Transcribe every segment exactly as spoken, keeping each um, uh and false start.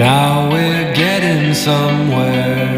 Now we're getting somewhere.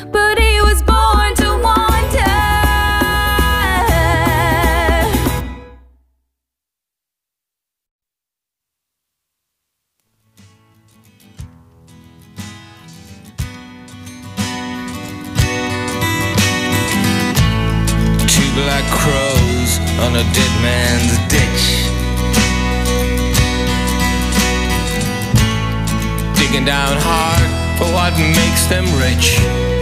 but he was born to wander. Two black crows on a dead man's ditch, digging down hard for what makes them rich.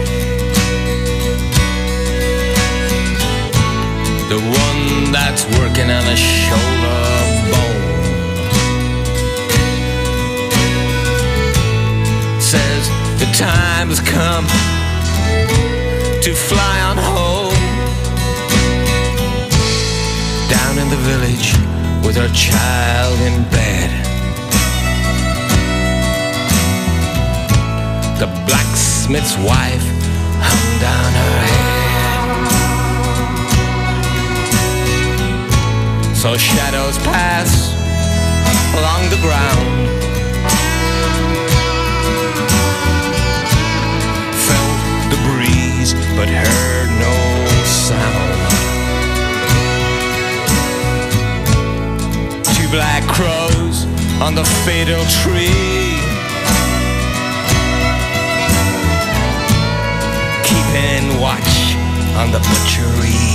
The one that's working on a shoulder bone says the time has come to fly on home. Down in the village with her child in bed, the blacksmith's wife hung down her head. So shadows pass along the ground, felt the breeze but heard no sound. Two black crows on the fatal tree, keeping watch on the butchery.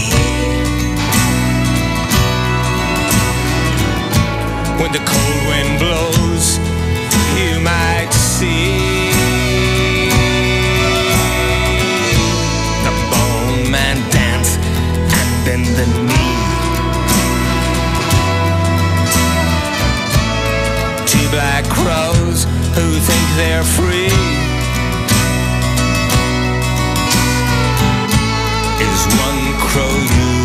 When the cold wind blows, you might see the bone man dance and bend the knee. Two black crows who think they're free is one crow you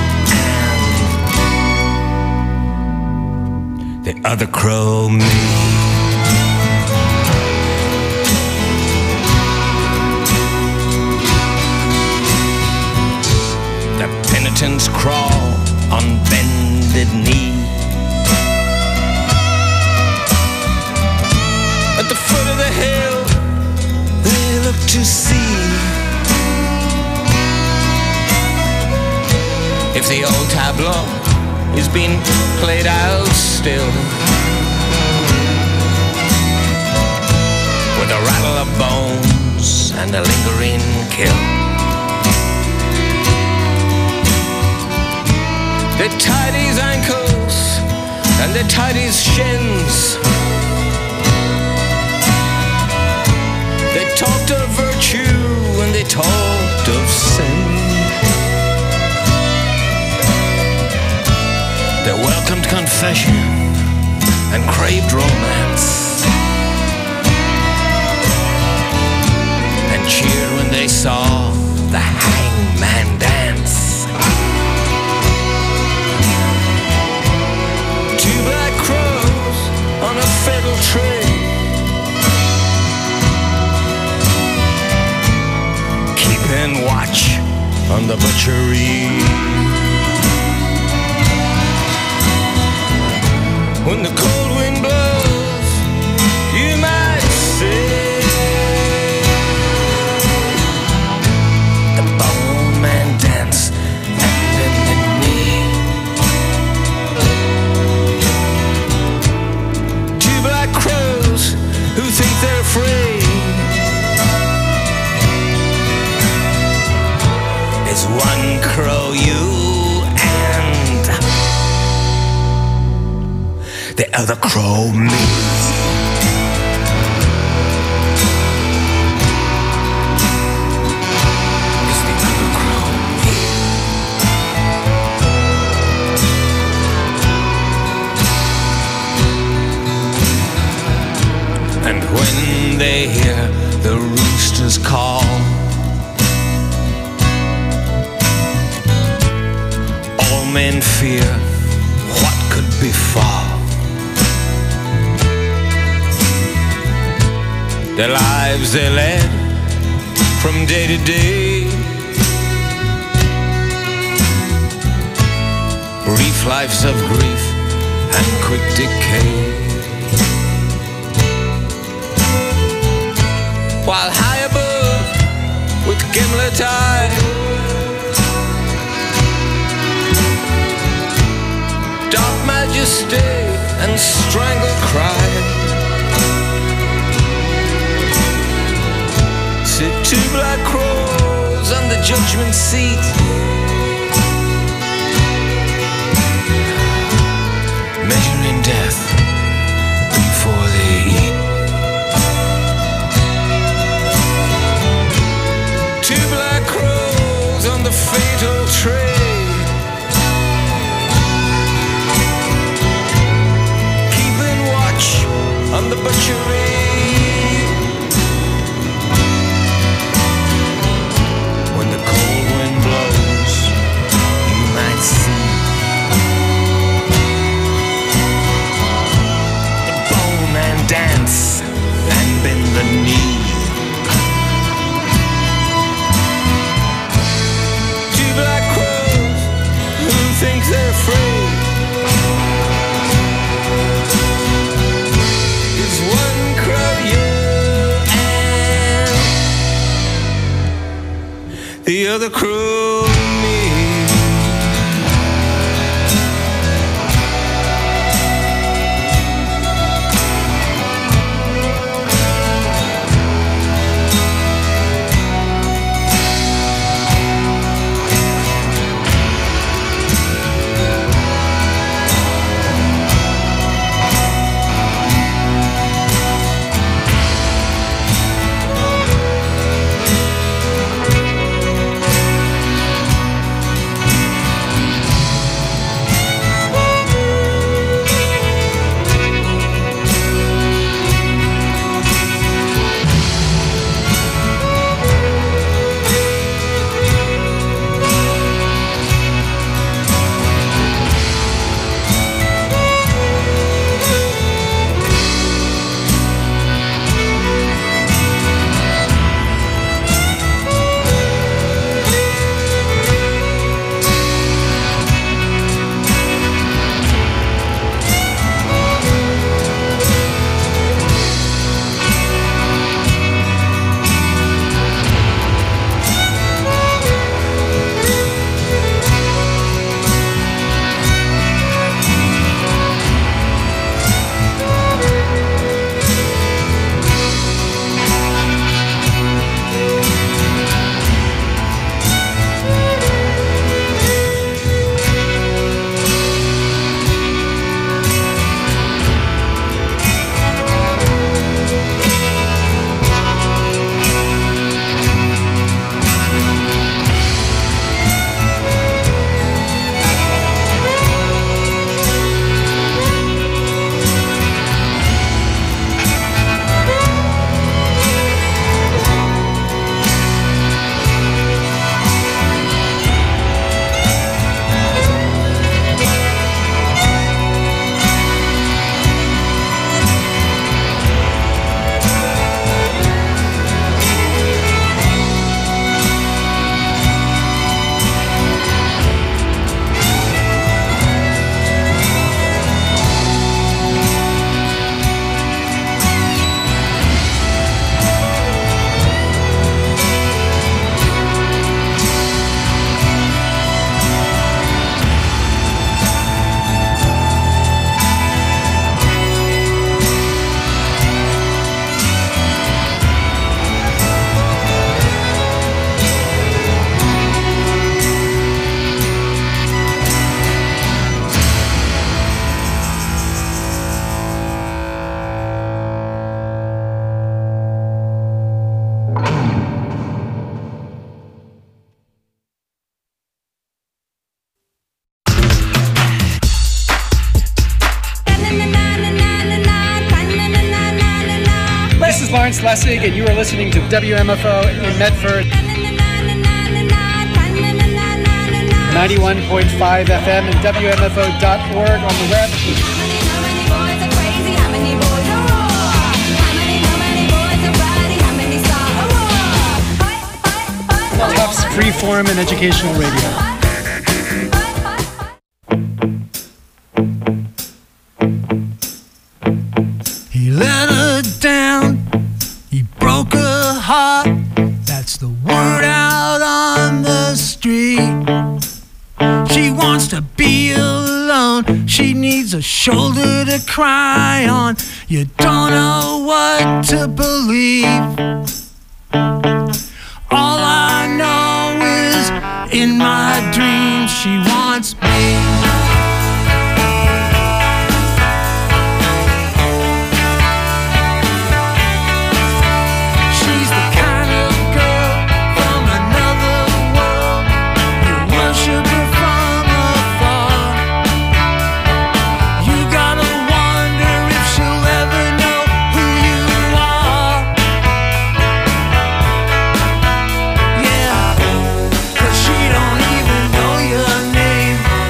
and the other crow me. The penitents crawl on bended knee. At the foot of the hill they look to see if the old tableau is being played out still, with a rattle of bones and a lingering kill. They tied his ankles and they tied his shins. They talked of virtue and they talked of sin. They welcomed confession and craved romance, and cheered when they saw the hangman dance. Two black crows on a fatal tree, keeping watch on the butchery. When the cold wind blows, you might see the bone man dance and bend the knee. Two black crows who think they're free is one crow you the other crow me. Is the other crow me. And when they hear the roosters call, all men fear what could befall. The lives they led from day to day, brief lives of grief and quick decay. While high above, with the tide. Dark majesty and strangled cry. Sit two black crows on the judgment seat. Measuring death before they eat. Two black crows on the fatal trade. Keeping watch on the butchery. When the cold wind blows, you might see the bowman dance and bend the knee. Two black crows who think they're free. There's one crow you and the other crow me. Lawrence Lessig, and you are listening to W M F O in Medford, ninety-one point five F M and W M F O dot org on the web. Tufts Freeform and Educational Radio. He let her down, he broke her heart. That's the word out shoulder to cry on. You don't know what to believe. All I know is in my dreams she wants me. She don't even know your name.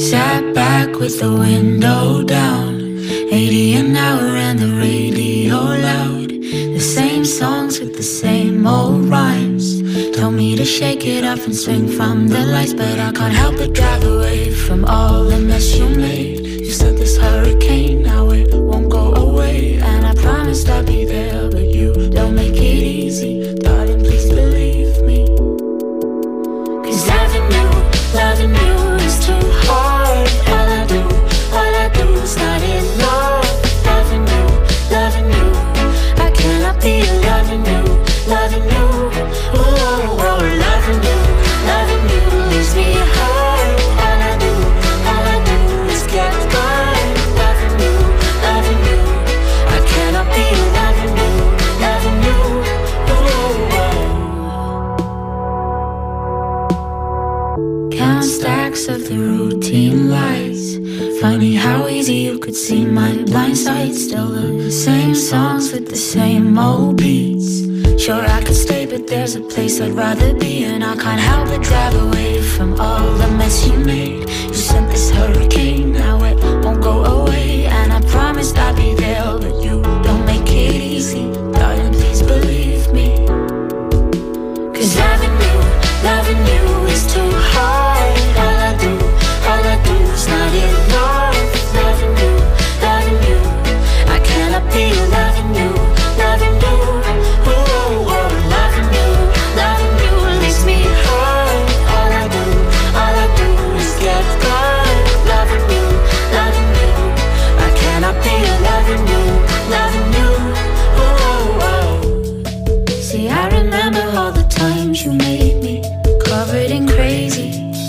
Sat back with the window down, eighty an hour and the radio loud. The same songs with the same old rhymes. Told me to shake it off and swing from the lights, but I can't help but drive away from all the mess you made. You said this hurricane, now it won't go away, and I promised I'd be there, but you don't make it easy. Darling, please believe me, 'cause loving you, loving you is too hard. All I do, all I do is not enough. Loving you, loving you, I cannot be loving you, loving you. Oh, oh, oh, loving you, loving you leaves me hurt. All I do, all I do is get burned. Loving you, loving you, I cannot be loving you, loving you. Oh, oh. Count stacks of the routine lights. Funny how easy you could see my blind side. Still the same songs with the same old beats. Sure I could stay, but there's a place I'd rather be, and I can't help but drive away from all the mess you made. You sent this hurricane, now it won't go away, and I promised I'd be there, but you don't make it easy. Darling, please believe me, 'cause loving you, loving you is too hard. All I do, all I do is not enough. Loving you, loving you, I cannot be loving you, loving you. Oh, oh, loving you, loving you leaves me hurt. All I do, all I do is get burned. Loving you, loving you, I cannot be loving you, loving you. Oh, oh. See, I remember all the times you made me covered in crazy,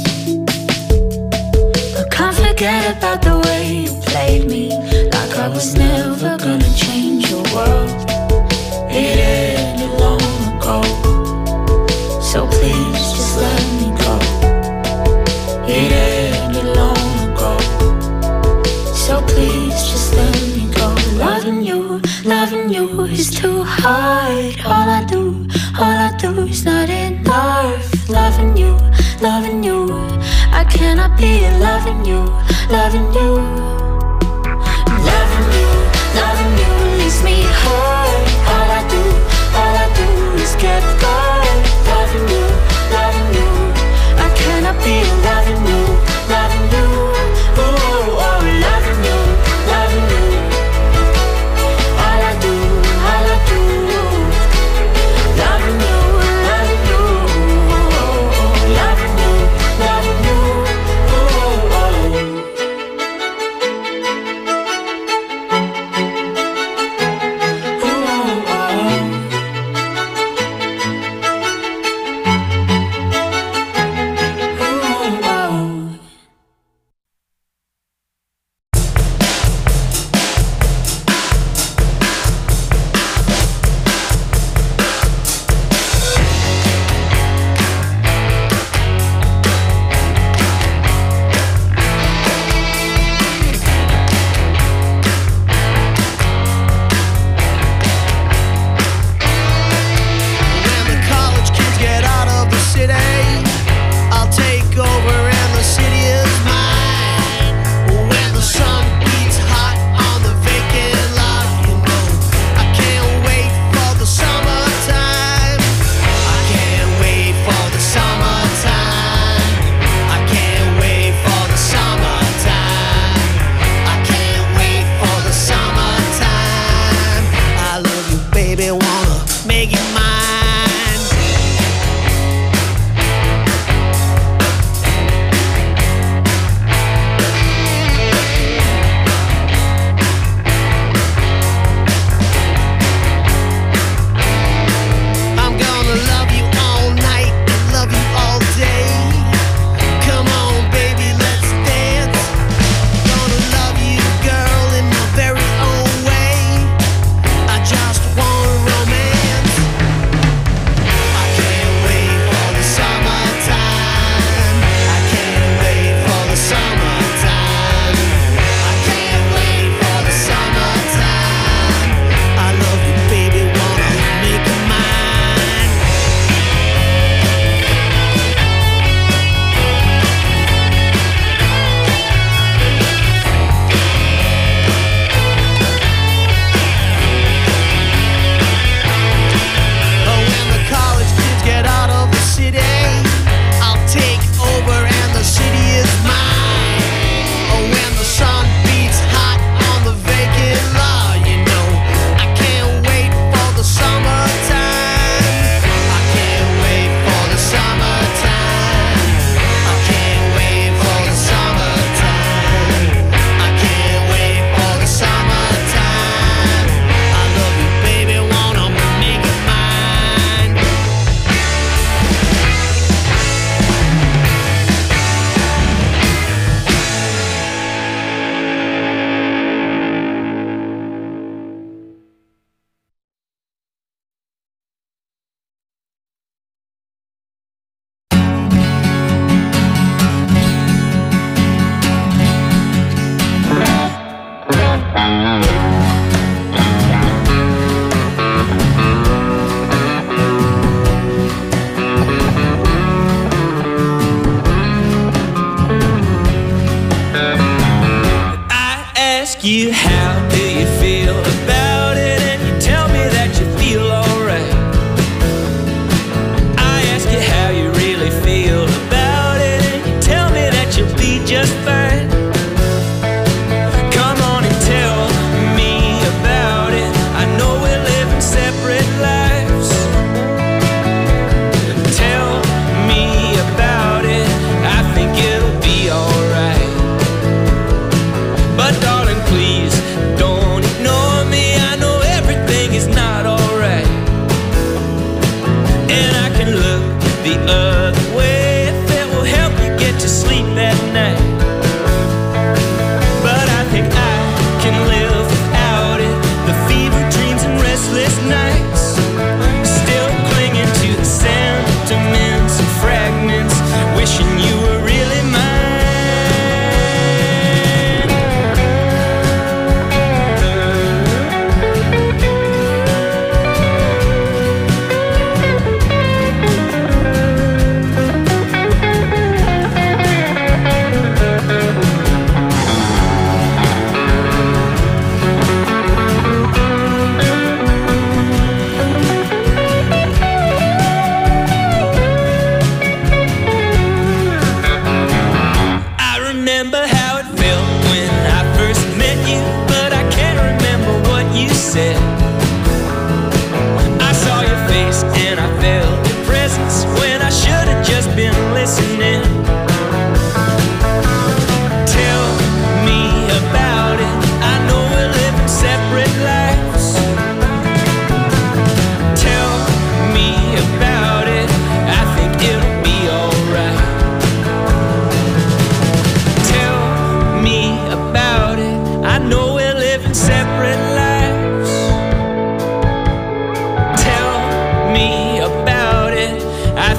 but can't forget about the way you played me, like I was never gonna change your world. It ended long ago, so please just let me go. It ended long ago, so please just let me go. Loving you, loving you is too hard. All I do, all I do is not enough. Loving you, loving you, I cannot be loving you, loving you. Loving you, loving you leaves me hurt. All I do, all I do is get burned. Loving you, loving you, I cannot be loving you, loving you. Oh, oh, loving you, loving you. All I do, all I do, loving you, loving you, loving you, loving you. Oh, oh.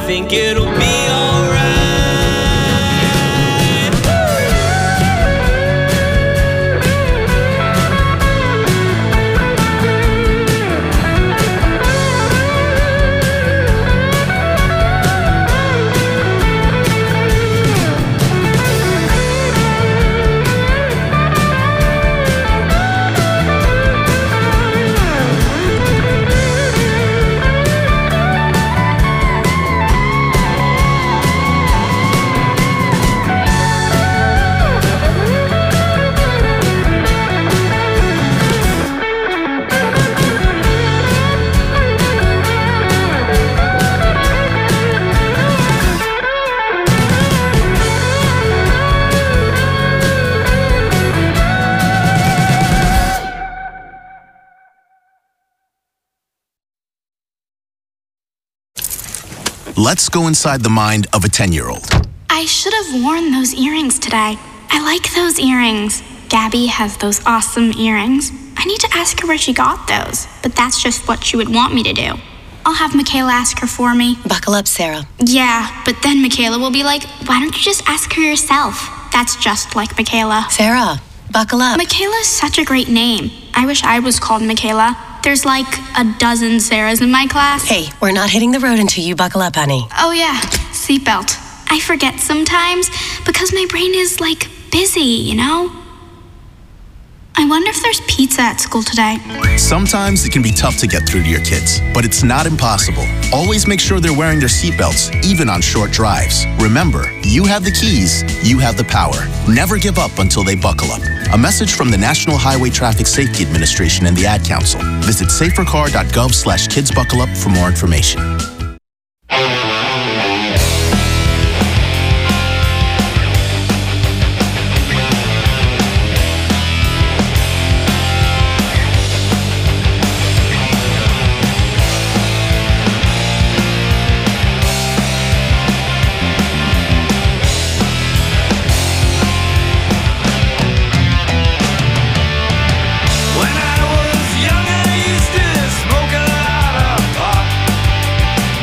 think it'll be alright. Let's go inside the mind of a ten-year-old. I should have worn those earrings today. I like those earrings. Gabby has those awesome earrings. I need to ask her where she got those, but that's just what she would want me to do. I'll have Michaela ask her for me. Buckle up, Sarah. Yeah, but then Michaela will be like, why don't you just ask her yourself? That's just like Michaela. Sarah, buckle up. Michaela's such a great name. I wish I was called Michaela. There's like a dozen Sarahs in my class. Hey, we're not hitting the road until you buckle up, honey. Oh yeah, seatbelt. I forget sometimes because my brain is like busy, you know? I wonder if there's pizza at school today. Sometimes it can be tough to get through to your kids, but it's not impossible. Always make sure they're wearing their seatbelts, even on short drives. Remember, you have the keys, you have the power. Never give up until they buckle up. A message from the National Highway Traffic Safety Administration and the Ad Council. Visit safercar.gov slash kidsbuckleup for more information. When I was young, I used to smoke a lot of pot.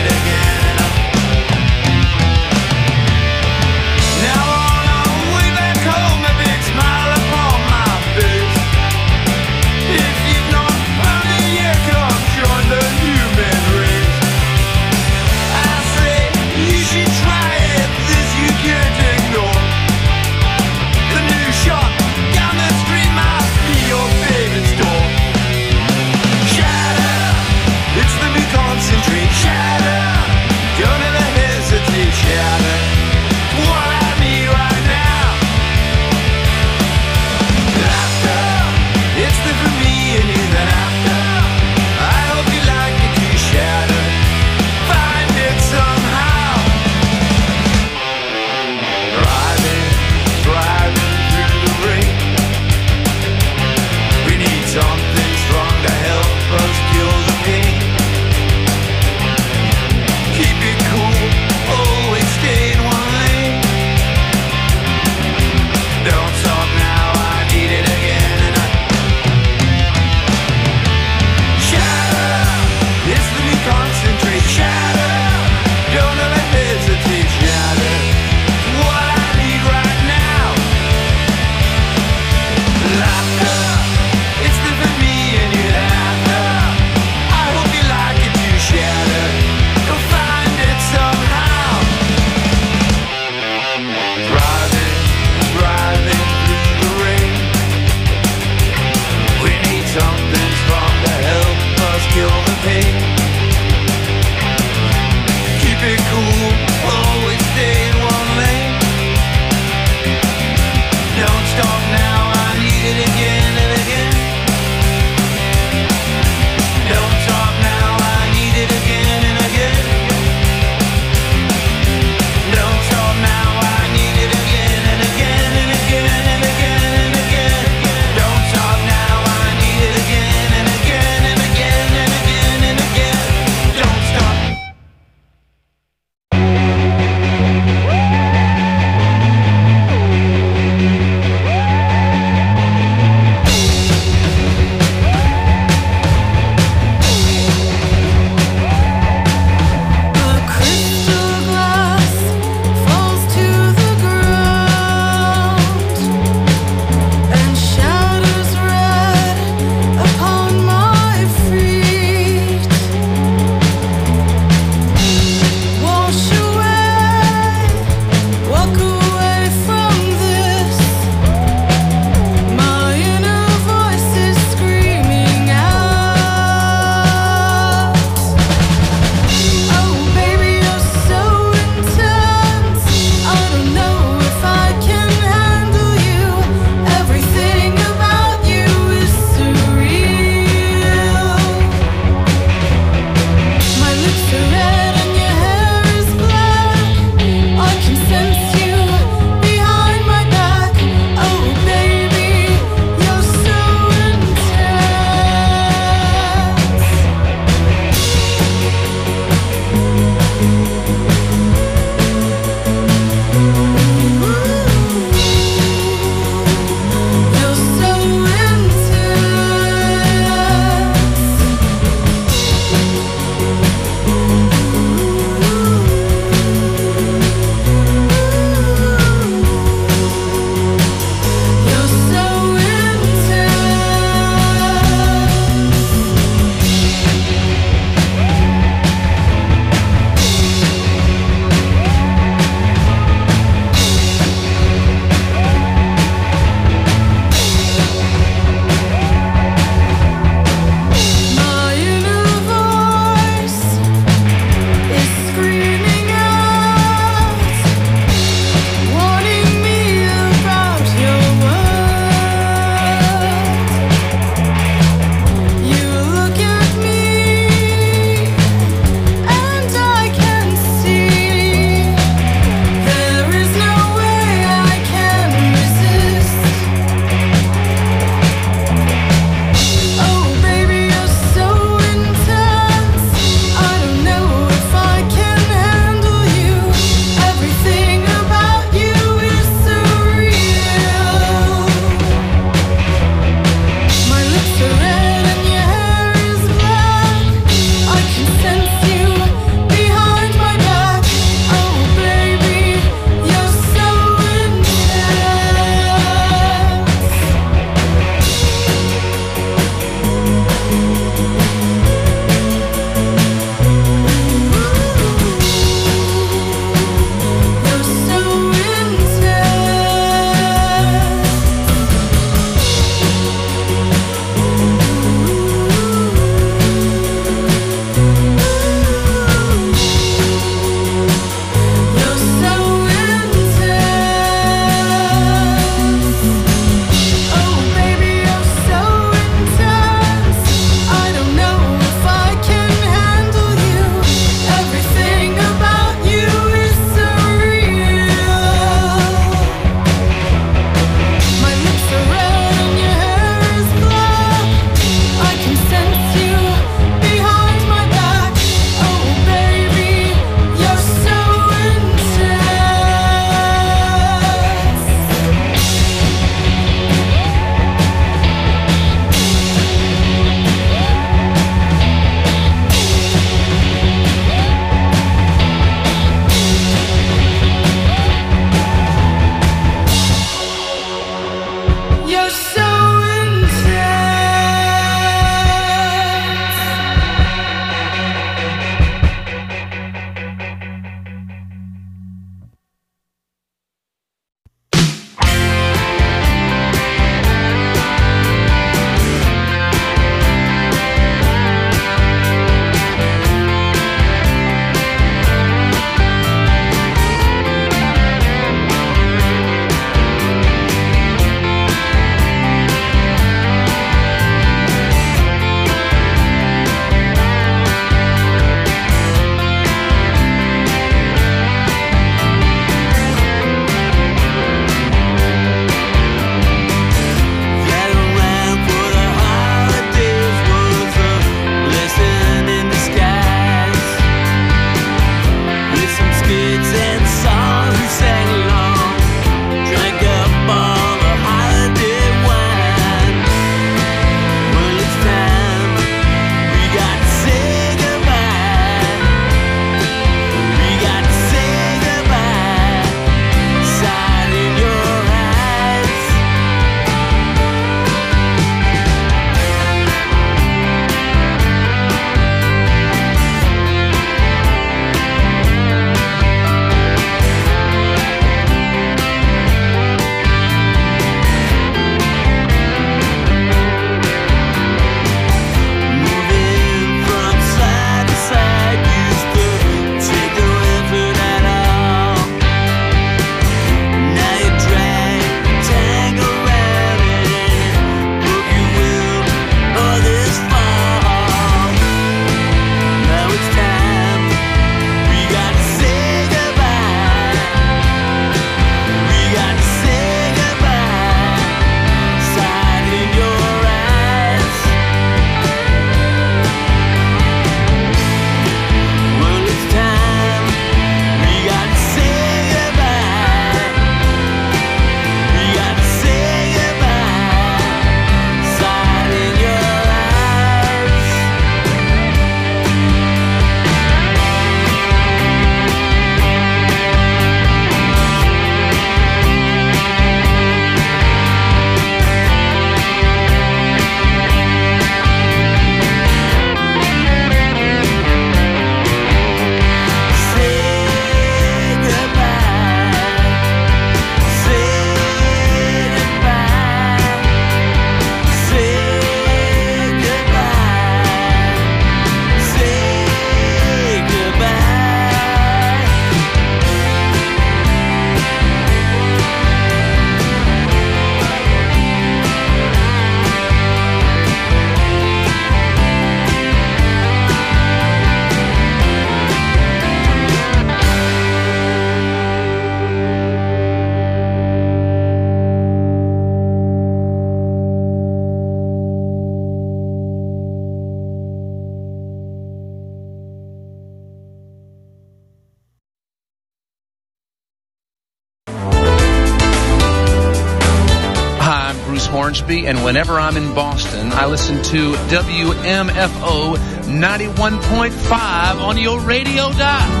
Barnsby, and whenever I'm in Boston, I listen to W M F O ninety-one point five on your radio dial.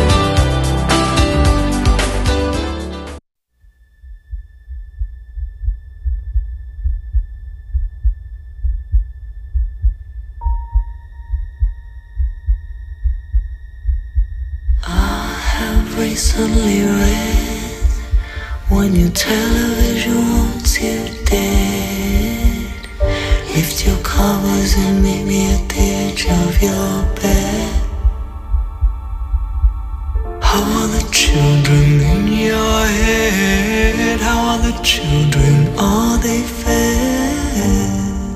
Recently read when your television wants you dead. Lift your covers and meet me at the edge of your bed. How are the children in your head? How are the children? Are they fed?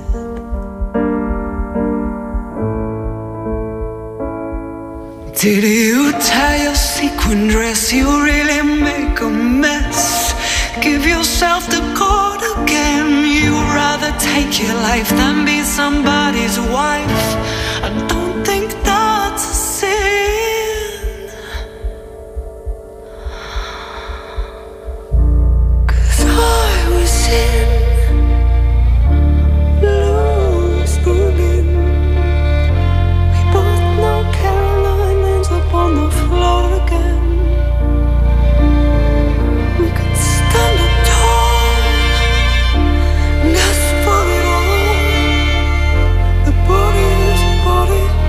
Did you tie your sequin dress? You really make a mess. Give yourself the cord again. You'd rather take your life than be somebody's wife. I don't think that's a sin, 'cause I was in loose booting. We both know Caroline ends up on the floor again. We could stand up tall and ask for it all. The body is a body.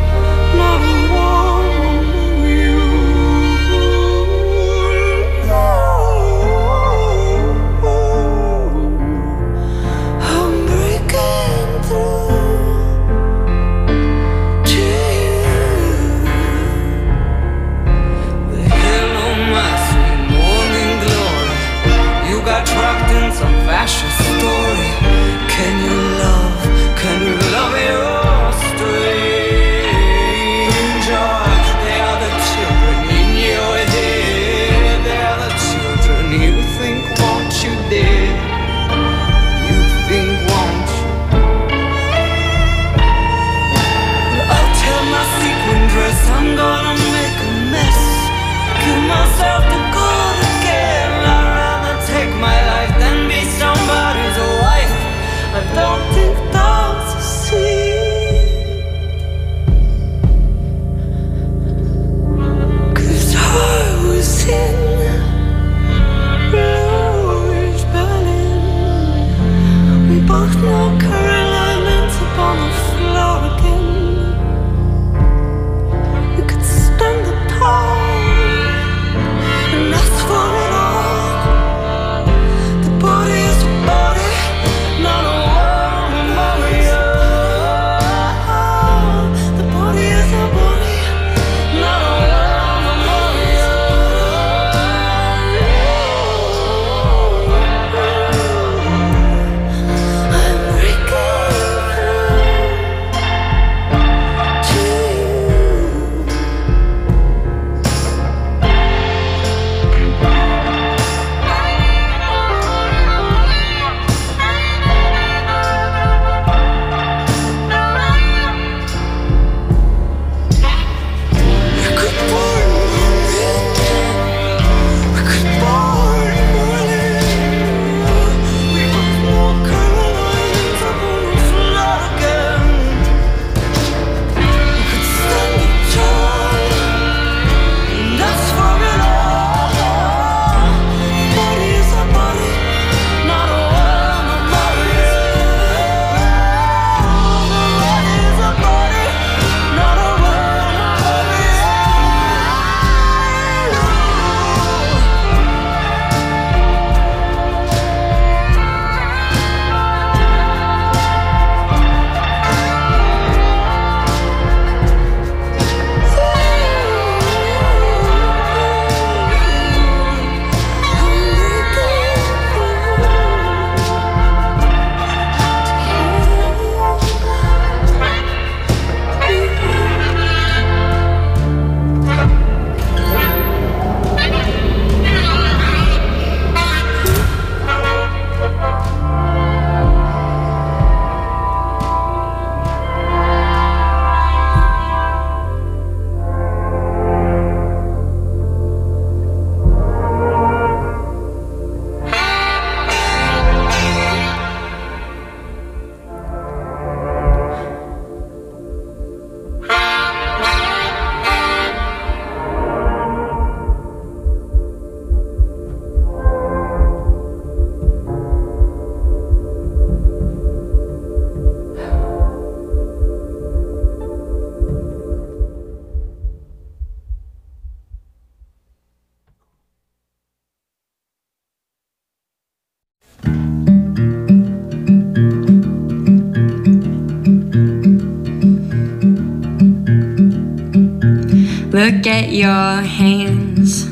Look at your hands,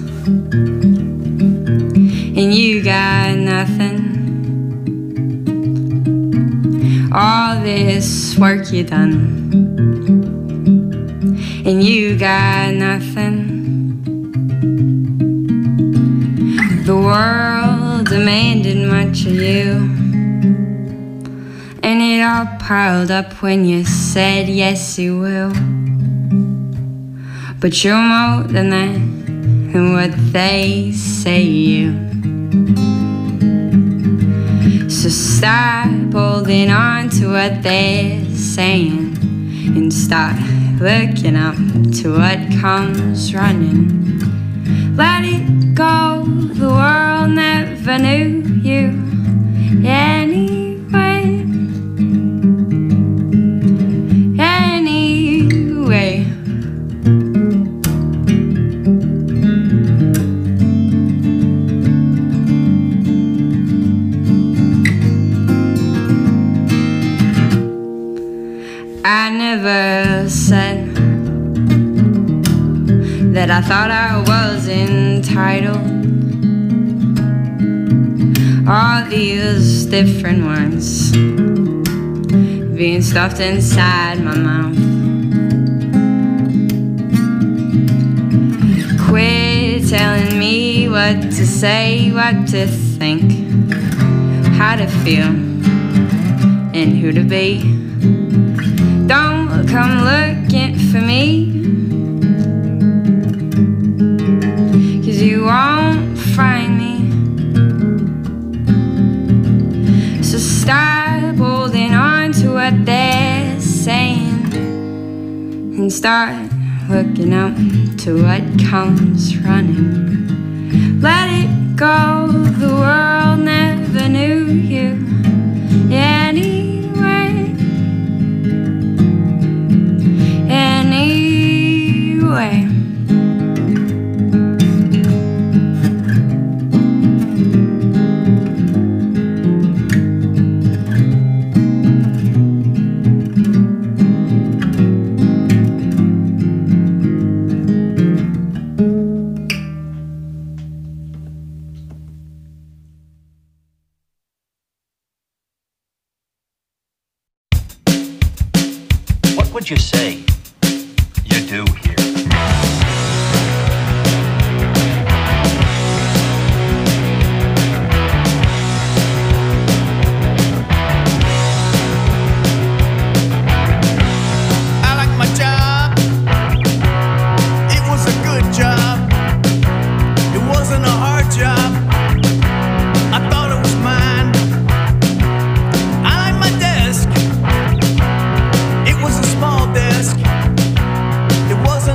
and you got nothing. All this work you done, and you got nothing. The world demanded much of you, and it all piled up when you said yes you will. But you're more than that, and what they say you. So stop holding on to what they're saying, and start looking up to what comes running. Let it go, the world never knew you anyway. Anyway. I never said that I thought I was entitled. All these different words being stuffed inside my mouth. Quit telling me what to say, what to think, how to feel, and who to be. Don't come looking for me, 'cause you won't find me. So stop holding on to what they're saying, and start looking out to what comes running. Let it go, the world never knew you anyway. Anyway. What would you say you do here? I like my job. It was a good job. It wasn't a hard job. I thought it was mine. I like my desk. It was a small desk. It was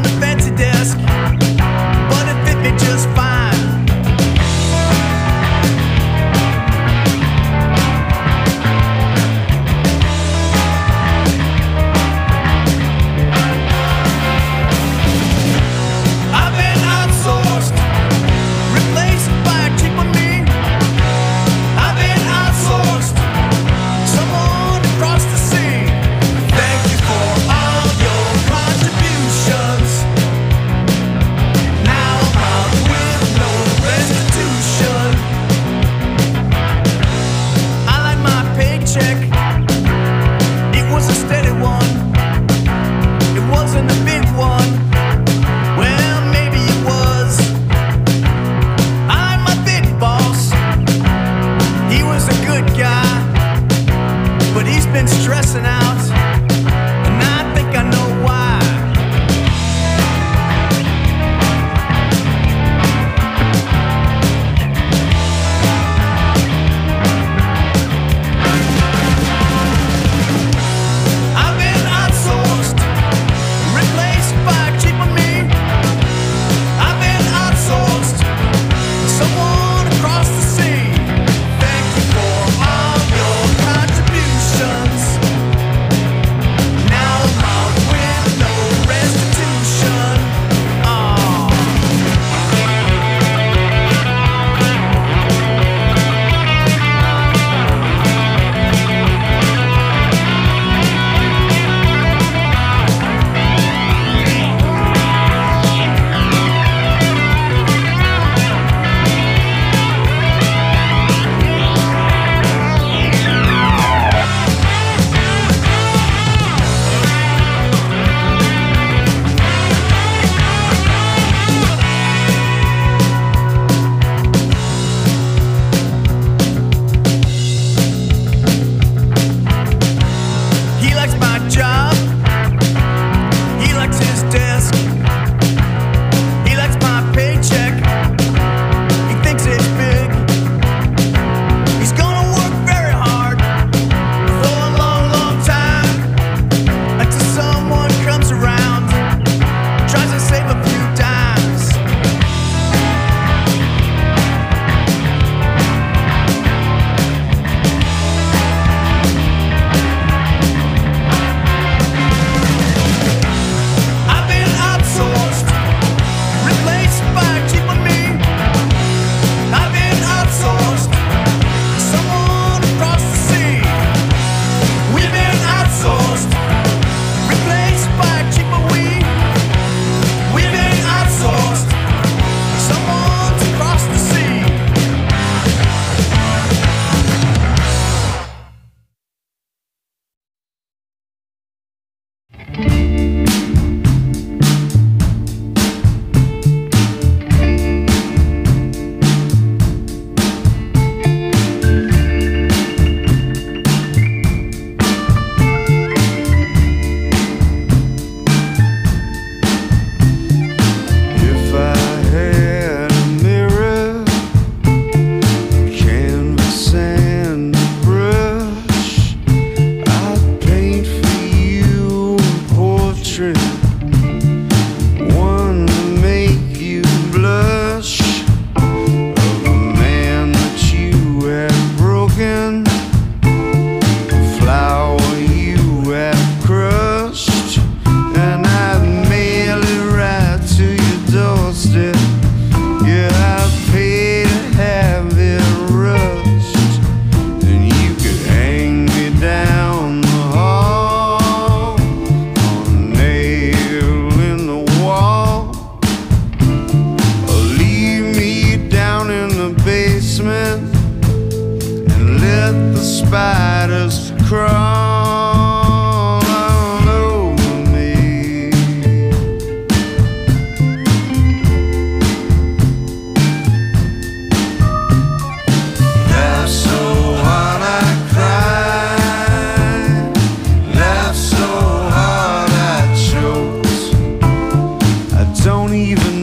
even